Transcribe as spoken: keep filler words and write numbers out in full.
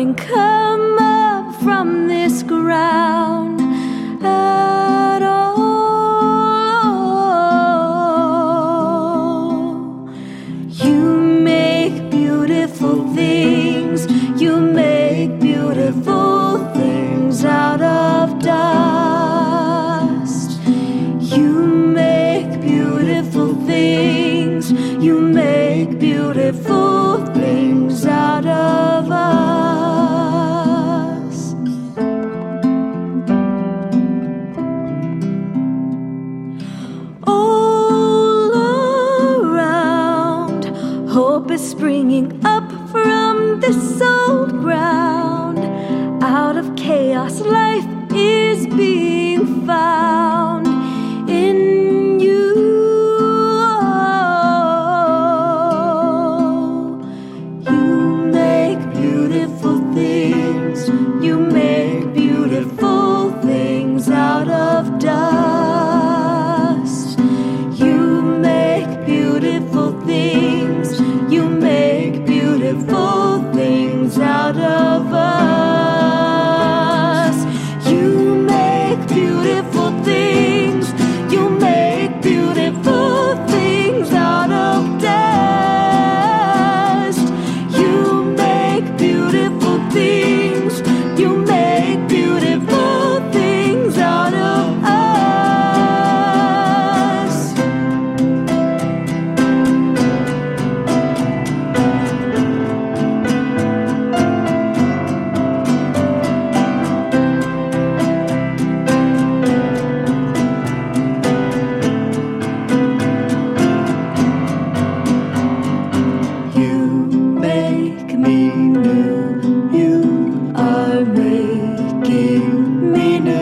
morning come up from this ground at all. You make beautiful things, you make beautiful things out of dust. You make beautiful things, you make beautiful things out of us. All around, hope is springing up from this old ground. Out of chaos, life is being found in you. You make beautiful things, you make beautiful things out of dust. You make beautiful things, you make beautiful things out of us. You make beautiful things, you make beautiful things out of dust. You make beautiful things, you make beautiful things out of us. You make me new, you are making me new.